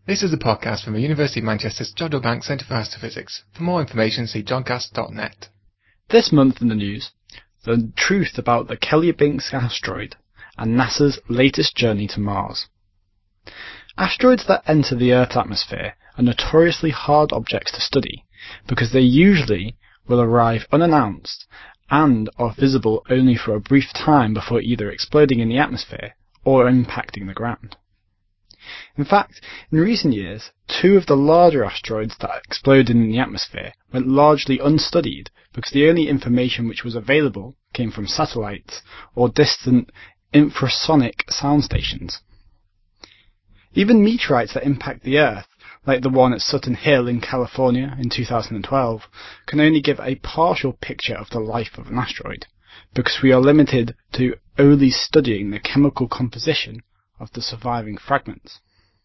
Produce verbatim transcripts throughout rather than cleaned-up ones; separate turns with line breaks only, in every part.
This is a podcast from the University of Manchester's Jodrell Bank Centre for Astrophysics. For more information, see jodcast dot net.
This month in the news, the truth about the Chelyabinsk asteroid and NASA's latest journey to Mars. Asteroids that enter the Earth's atmosphere are notoriously hard objects to study because they usually will arrive unannounced and are visible only for a brief time before either exploding in the atmosphere or impacting the ground. In fact, in recent years, two of the larger asteroids that exploded in the atmosphere went largely unstudied because the only information which was available came from satellites or distant infrasonic sound stations. Even meteorites that impact the Earth, like the one at Sutton Hill in California in two thousand twelve, can only give a partial picture of the life of an asteroid, because we are limited to only studying the chemical composition of the surviving fragments.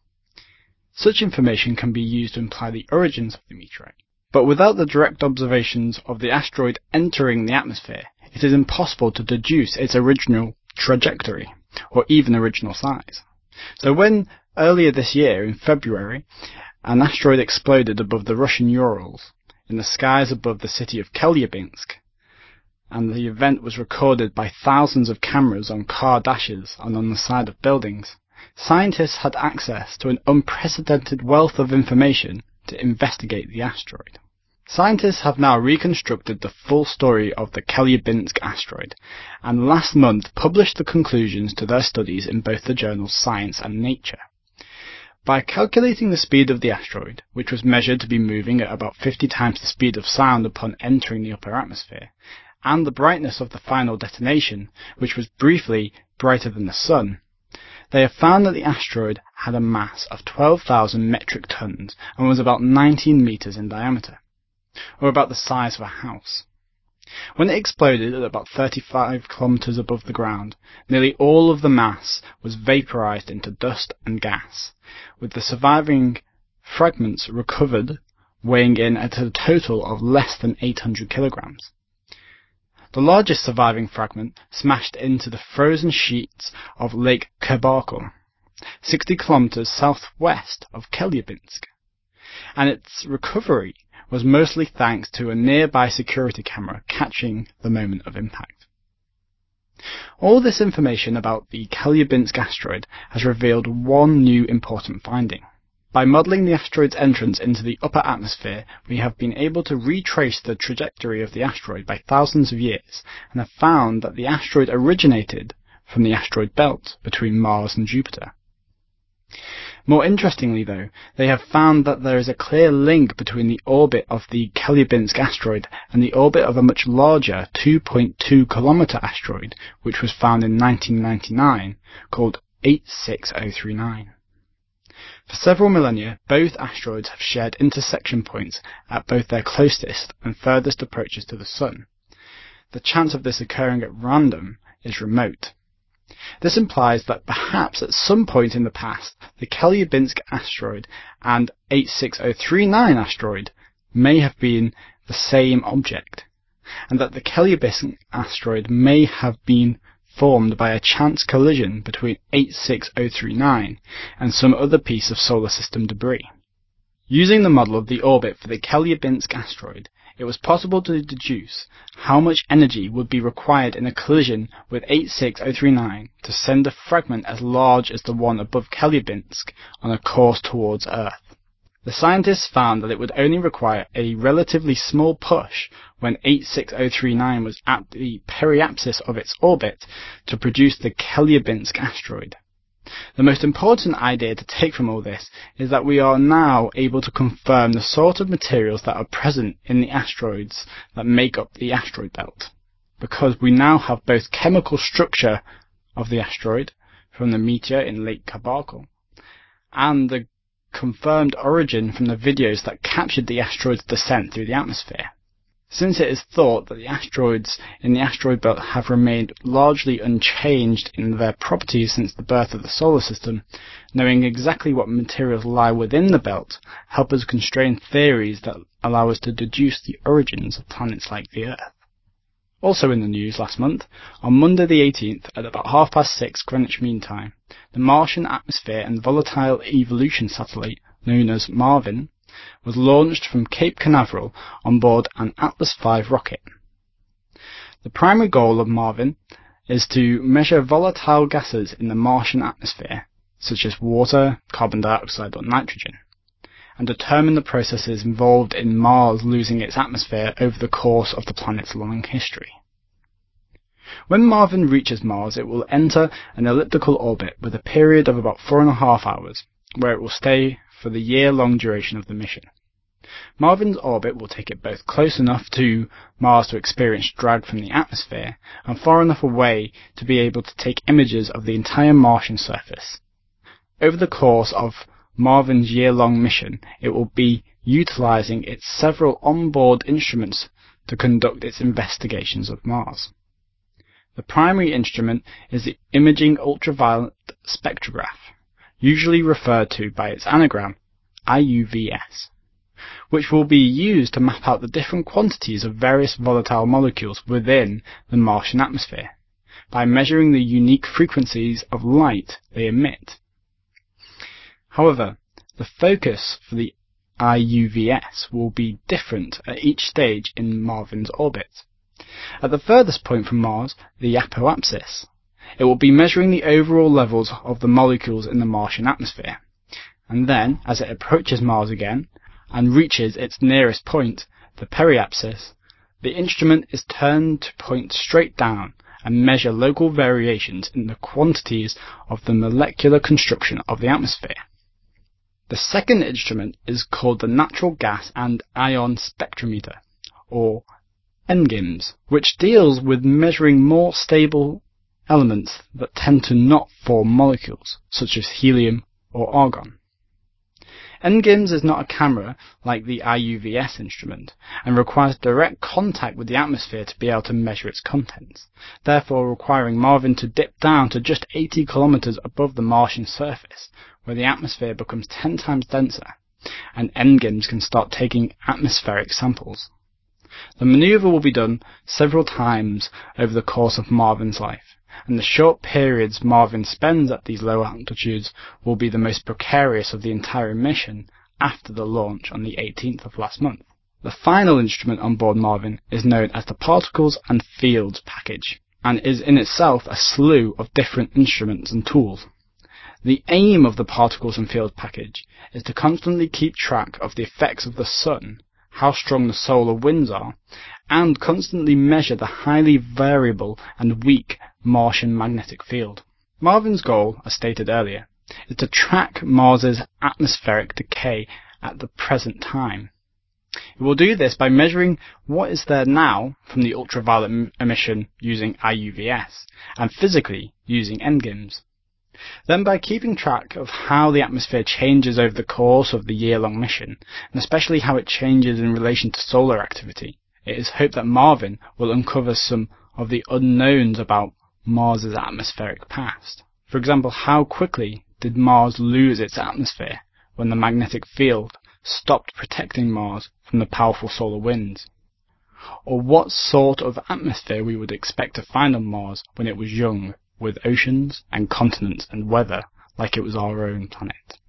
Such information can be used to imply the origins of the meteorite, but without the direct observations of the asteroid entering the atmosphere, it is impossible to deduce its original trajectory, or even original size. So when, earlier this year, in February, an asteroid exploded above the Russian Urals, in the skies above the city of Chelyabinsk, and the event was recorded by thousands of cameras on car dashes and on the side of buildings, scientists had access to an unprecedented wealth of information to investigate the asteroid. Scientists have now reconstructed the full story of the Chelyabinsk asteroid, and last month published the conclusions to their studies in both the journals Science and Nature. By calculating the speed of the asteroid, which was measured to be moving at about fifty times the speed of sound upon entering the upper atmosphere, and the brightness of the final detonation, which was briefly brighter than the Sun, they have found that the asteroid had a mass of twelve thousand metric tons and was about nineteen meters in diameter, or about the size of a house. When it exploded at about thirty-five kilometers above the ground, nearly all of the mass was vaporized into dust and gas, with the surviving fragments recovered weighing in at a total of less than eight hundred kilograms. The largest surviving fragment smashed into the frozen sheets of Lake Khybarkul, sixty kilometers southwest of Chelyabinsk, and its recovery was mostly thanks to a nearby security camera catching the moment of impact. All this information about the Chelyabinsk asteroid has revealed one new important finding. By modelling the asteroid's entrance into the upper atmosphere, we have been able to retrace the trajectory of the asteroid by thousands of years, and have found that the asteroid originated from the asteroid belt between Mars and Jupiter. More interestingly, though, they have found that there is a clear link between the orbit of the Chelyabinsk asteroid and the orbit of a much larger two point two kilometer asteroid, which was found in nineteen ninety-nine, called eight six zero three nine. For several millennia, both asteroids have shared intersection points at both their closest and furthest approaches to the Sun. The chance of this occurring at random is remote. This implies that perhaps at some point in the past, the Chelyabinsk asteroid and eight six zero three nine asteroid may have been the same object, and that the Chelyabinsk asteroid may have been formed by a chance collision between eight six zero three nine and some other piece of solar system debris. Using the model of the orbit for the Chelyabinsk asteroid, it was possible to deduce how much energy would be required in a collision with eight six zero three nine to send a fragment as large as the one above Chelyabinsk on a course towards Earth. The scientists found that it would only require a relatively small push when eight six zero three nine was at the periapsis of its orbit to produce the Chelyabinsk asteroid. The most important idea to take from all this is that we are now able to confirm the sort of materials that are present in the asteroids that make up the asteroid belt, because we now have both chemical structure of the asteroid from the meteor in Lake Khybarkul and the confirmed origin from the videos that captured the asteroid's descent through the atmosphere. Since it is thought that the asteroids in the asteroid belt have remained largely unchanged in their properties since the birth of the solar system, knowing exactly what materials lie within the belt help us constrain theories that allow us to deduce the origins of planets like the Earth. Also in the news last month, on Monday the eighteenth at about half past six Greenwich Mean Time, the Martian Atmosphere and Volatile Evolution Satellite known as Marvin, was launched from Cape Canaveral on board an Atlas five rocket. The primary goal of Marvin is to measure volatile gases in the Martian atmosphere, such as water, carbon dioxide, or nitrogen, and determine the processes involved in Mars losing its atmosphere over the course of the planet's long history. When Marvin reaches Mars, it will enter an elliptical orbit with a period of about four and a half hours, where it will stay for the year-long duration of the mission. Marvin's orbit will take it both close enough to Mars to experience drag from the atmosphere, and far enough away to be able to take images of the entire Martian surface. Over the course of Marvin's year-long mission, it will be utilizing its several on-board instruments to conduct its investigations of Mars. The primary instrument is the Imaging Ultraviolet Spectrograph, usually referred to by its anagram, I U V S, which will be used to map out the different quantities of various volatile molecules within the Martian atmosphere, by measuring the unique frequencies of light they emit. However, the focus for the I U V S will be different at each stage in Marvin's orbit. At the furthest point from Mars, the apoapsis, it will be measuring the overall levels of the molecules in the Martian atmosphere, and then, as it approaches Mars again, and reaches its nearest point, the periapsis, the instrument is turned to point straight down and measure local variations in the quantities of the molecular construction of the atmosphere. The second instrument is called the Natural Gas and Ion Spectrometer, or N GIMS, which deals with measuring more stable elements that tend to not form molecules, such as helium or argon. N GIMS is not a camera like the I U V S instrument, and requires direct contact with the atmosphere to be able to measure its contents, therefore requiring Marvin to dip down to just eighty kilometers above the Martian surface, where the atmosphere becomes ten times denser, and N GIMS can start taking atmospheric samples. The maneuver will be done several times over the course of Marvin's life, and the short periods Marvin spends at these lower altitudes will be the most precarious of the entire mission after the launch on the eighteenth of last month. The final instrument on board Marvin is known as the Particles and Fields package, and is in itself a slew of different instruments and tools. The aim of the Particles and Fields package is to constantly keep track of the effects of the sun, how strong the solar winds are, and constantly measure the highly variable and weak Martian magnetic field. Marvin's goal, as stated earlier, is to track Mars's atmospheric decay at the present time. It will do this by measuring what is there now from the ultraviolet emission using I U V S, and physically using N GIMS. Then by keeping track of how the atmosphere changes over the course of the year-long mission, and especially how it changes in relation to solar activity, it is hoped that Marvin will uncover some of the unknowns about Mars's atmospheric past. For example, how quickly did Mars lose its atmosphere when the magnetic field stopped protecting Mars from the powerful solar winds? Or what sort of atmosphere we would expect to find on Mars when it was young, with oceans and continents and weather like it was our own planet.